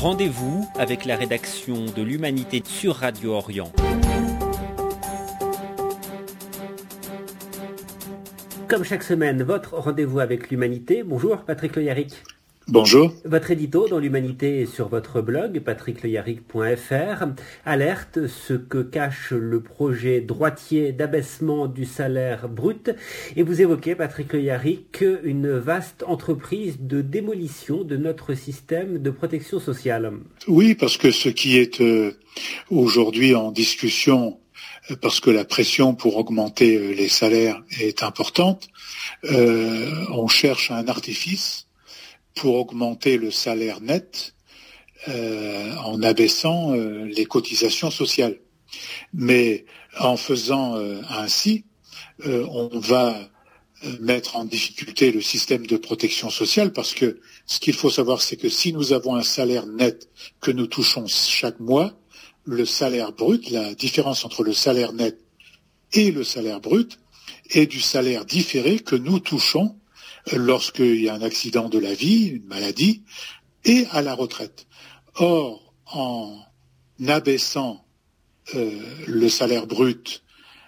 Rendez-vous avec la rédaction de l'Humanité sur Radio Orient. Comme chaque semaine, votre rendez-vous avec l'Humanité. Bonjour Patrick Le Yarrick. Bonjour. Votre édito dans l'Humanité est sur votre blog patrickleyarrick.fr alerte ce que cache le projet droitier d'abaissement du salaire brut et vous évoquez, Patrick Le Yarrick, une vaste entreprise de démolition de notre système de protection sociale. Oui, parce que ce qui est aujourd'hui en discussion, parce que la pression pour augmenter les salaires est importante, on cherche un artifice pour augmenter le salaire net en abaissant les cotisations sociales. Mais en faisant ainsi, on va mettre en difficulté le système de protection sociale parce que ce qu'il faut savoir, c'est que si nous avons un salaire net que nous touchons chaque mois, le salaire brut, la différence entre le salaire net et le salaire brut est du salaire différé que nous touchons lorsqu'il y a un accident de la vie, une maladie, et à la retraite. Or, en abaissant le salaire brut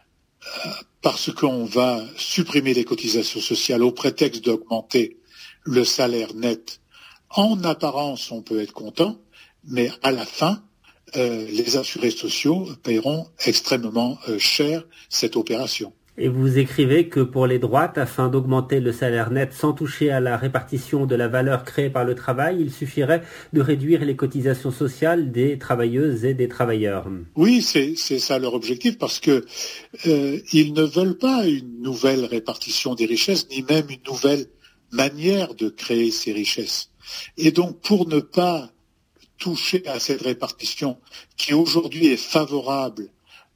parce qu'on va supprimer les cotisations sociales au prétexte d'augmenter le salaire net, en apparence, on peut être content, mais à la fin, les assurés sociaux paieront extrêmement cher cette opération. Et vous écrivez que pour les droites, afin d'augmenter le salaire net sans toucher à la répartition de la valeur créée par le travail, il suffirait de réduire les cotisations sociales des travailleuses et des travailleurs. Oui, c'est ça leur objectif, parce que ils ne veulent pas une nouvelle répartition des richesses, ni même une nouvelle manière de créer ces richesses. Et donc, pour ne pas toucher à cette répartition qui aujourd'hui est favorable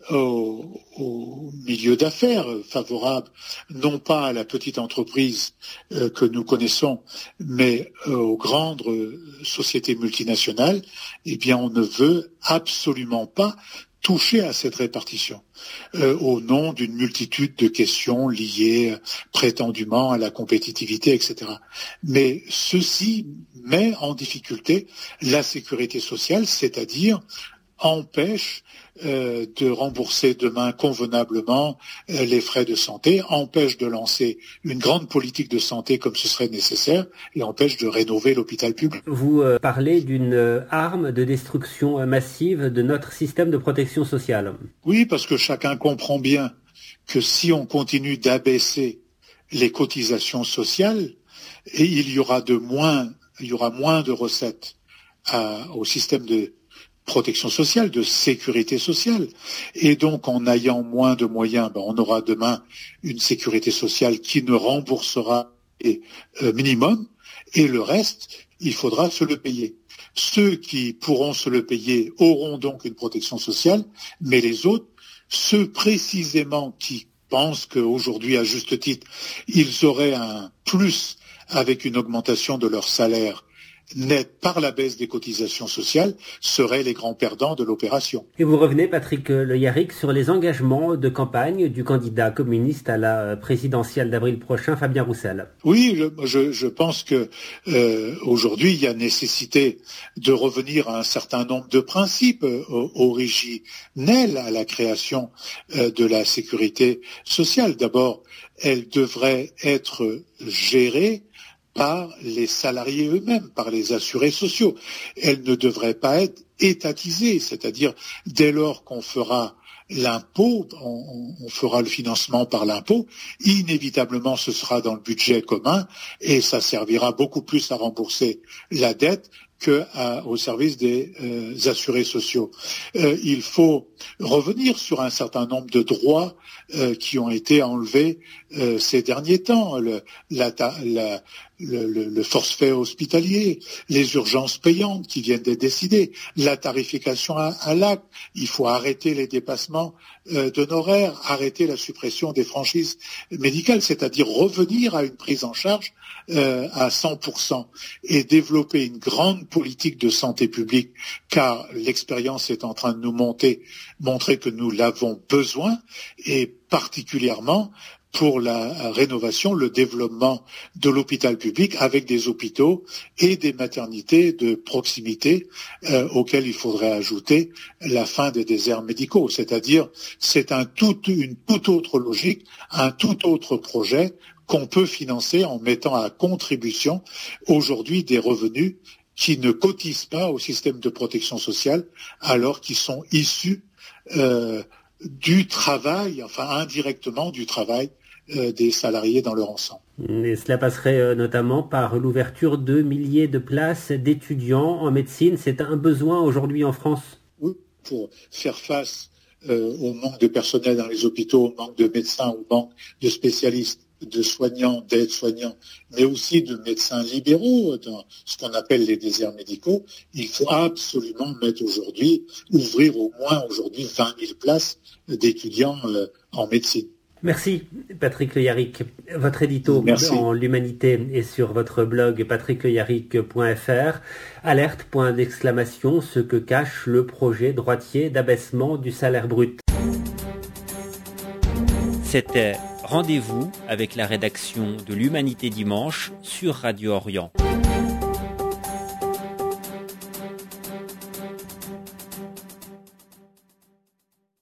au milieu d'affaires, favorable non pas à la petite entreprise que nous connaissons, mais aux grandes sociétés multinationales, eh bien on ne veut absolument pas toucher à cette répartition, au nom d'une multitude de questions liées prétendument à la compétitivité, etc. Mais ceci met en difficulté la sécurité sociale, c'est-à-dire empêche de rembourser demain convenablement les frais de santé, empêche de lancer une grande politique de santé comme ce serait nécessaire et empêche de rénover l'hôpital public. Vous parlez d'une arme de destruction massive de notre système de protection sociale. Oui, parce que chacun comprend bien que si on continue d'abaisser les cotisations sociales, et il y aura moins de recettes au système de protection sociale, de sécurité sociale. Et donc, en ayant moins de moyens, on aura demain une sécurité sociale qui ne remboursera minimum, et le reste, il faudra se le payer. Ceux qui pourront se le payer auront donc une protection sociale, mais les autres, ceux précisément qui pensent qu'aujourd'hui, à juste titre, ils auraient un plus avec une augmentation de leur salaire net par la baisse des cotisations sociales, seraient les grands perdants de l'opération. Et vous revenez, Patrick Le Yarrick, sur les engagements de campagne du candidat communiste à la présidentielle d'avril prochain, Fabien Roussel. Oui, je pense que aujourd'hui, il y a nécessité de revenir à un certain nombre de principes originels à la création de la sécurité sociale. D'abord, elle devrait être gérée par les salariés eux-mêmes, par les assurés sociaux. Elle ne devrait pas être étatisée, c'est-à-dire dès lors qu'on fera l'impôt, on fera le financement par l'impôt, inévitablement ce sera dans le budget commun et ça servira beaucoup plus à rembourser la dette qu'au service des assurés sociaux. Il faut revenir sur un certain nombre de droits qui ont été enlevés ces derniers temps, le forfait hospitalier, les urgences payantes qui viennent d'être décidées, la tarification à l'acte. Il faut arrêter les dépassements d'honoraires, arrêter la suppression des franchises médicales, c'est-à-dire revenir à une prise en charge à 100% et développer une grande politique de santé publique, car l'expérience est en train de nous montrer que nous l'avons besoin, et particulièrement pour la rénovation, le développement de l'hôpital public avec des hôpitaux et des maternités de proximité auxquels il faudrait ajouter la fin des déserts médicaux. C'est-à-dire, c'est une toute autre logique, un tout autre projet qu'on peut financer en mettant à contribution aujourd'hui des revenus qui ne cotisent pas au système de protection sociale alors qu'ils sont issus du travail, enfin indirectement du travail des salariés dans leur ensemble. Et cela passerait notamment par l'ouverture de milliers de places d'étudiants en médecine. C'est un besoin aujourd'hui en France. Oui, pour faire face au manque de personnel dans les hôpitaux, au manque de médecins, au manque de spécialistes, de soignants, d'aides-soignants, mais aussi de médecins libéraux dans ce qu'on appelle les déserts médicaux, il faut absolument ouvrir au moins aujourd'hui 20 000 places d'étudiants en médecine. Merci Patrick Le Yarrick. Votre édito en l'humanité est sur votre blog patrickleyarik.fr. Alerte, point d'exclamation, ce que cache le projet droitier d'abaissement du salaire brut. C'était Rendez-vous avec la rédaction de l'Humanité Dimanche sur Radio Orient.